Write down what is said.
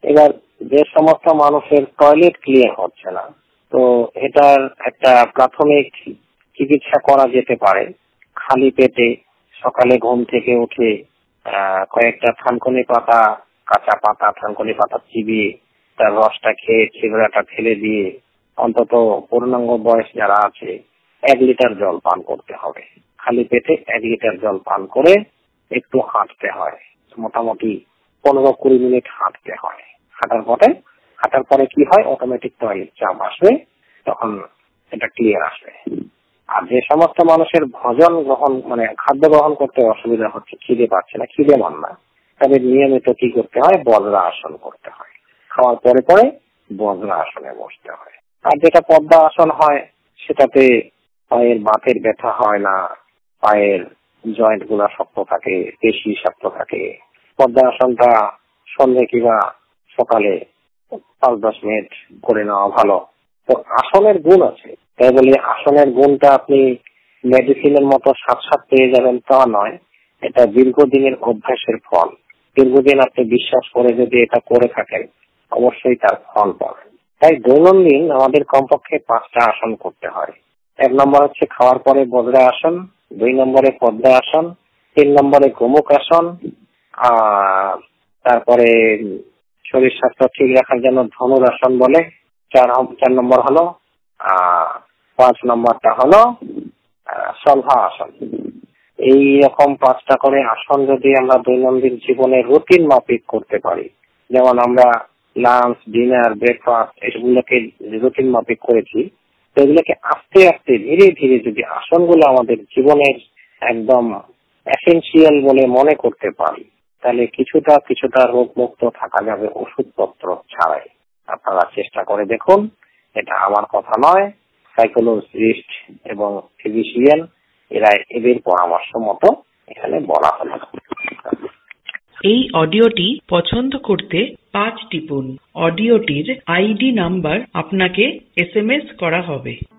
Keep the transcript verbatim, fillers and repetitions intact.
এবার যে সমস্ত মানুষের টয়লেট ক্লিয়ার হচ্ছে না, তো এটার একটা প্রাথমিক চিকিৎসা করা যেতে পারে। খালি পেটে সকালে ঘুম থেকে উঠে আহ কয়েকটা থানকুনি পাতা, কাঁচা পাতা থানকুনি পাতা চিবিয়ে তার রসটা খেয়ে ছিবড়াটা ফেলে দিয়ে অন্তত পূর্ণাঙ্গ বয়স যারা আছে এক লিটার জল পান করতে হবে। খালি পেটে এক লিটার জল পান করে একটু হাঁটতে হয়, মোটামুটি পনেরো কুড়ি মিনিট হাঁটতে হয়। হাঁটার পরে হাঁটার পরে কি হয়, অটোমেটিক টয়লেট চাপ আসবে, তখন এটা ক্লিয়ার আসবে। আর যে সমস্ত মানুষের ভোজন গ্রহণ মানে খাদ্য গ্রহণ করতে অসুবিধা হচ্ছে, খিদে পাচ্ছে না, খিদে মান না, তাদের নিয়মিত কি করতে হয়, বজ্রা আসন করতে হয়। খাওয়ার পরে পরে বজ্রা আসনে বসতে হয়। আর যেটা পদ্মা আসন হয় সেটাতে পায়ের বাতের ব্যথা হয় না, পায়ের জয়েন্ট গুলা শক্ত থাকে, পেশি শক্ত থাকে। পদ্মা আসনটা সন্ধ্যে কিংবা সকালে পাঁচ দশ মিনিট করে নেওয়া ভালো। তো আসনের গুণ আছে, তাই বলি আসনের গুণটা আপনি মেডিসিনের মতো সাথ সাথ পেয়ে যাবেন তা নয়। এটা দীর্ঘদিনের অভ্যাসের ফল। দীর্ঘদিন আপনি বিশ্বাস করে যদি এটা করে থাকেন অবশ্যই তার ফল পাবেন। তাই দৈনন্দিন আমাদের কমপক্ষে পাঁচটা আসন করতে হয়। এক নম্বর হচ্ছে খাওয়ার পরে বজ্রা আসন, দুই নম্বরে পদ্মা আসন, তিন নম্বরে গোমুখ আসন, আহ তারপরে শরীর স্বাস্থ্য ঠিক রাখার জন্য ধনুরাসন বলে, চার চার নম্বর হলো আহ পাঁচ নম্বরটা হলো সলভা আসন। এই রকম পাঁচটা করে আসন যদি আমরা দৈনন্দিন জীবনে রুটিন মাফিক করতে পারি, যেমন আমরা লাঞ্চ, ডিনার, ব্রেকফাস্ট এগুলোকে রুটিন মাফিক করেছি, তো এগুলোকে আস্তে আস্তে ধীরে ধীরে যদি আসনগুলো আমাদের জীবনের একদম এসেনশিয়াল বলে মনে করতে পারি, তাহলে কিছুটা কিছুটা রোগ মুক্ত থাকা যাবে ওষুধপত্র ছাড়াই। আপনারা চেষ্টা করে দেখুন, এটা আমার কথা নয়, সাইকোলজিস্ট এবং ফিজিশিয়ান এরা এদের পরামর্শ মতো এখানে বলা হলো। এই অডিওটি পছন্দ করতে পাঁচ টিপুন। অডিওটির আইডি নাম্বার আপনাকে এস এম এস করা হবে।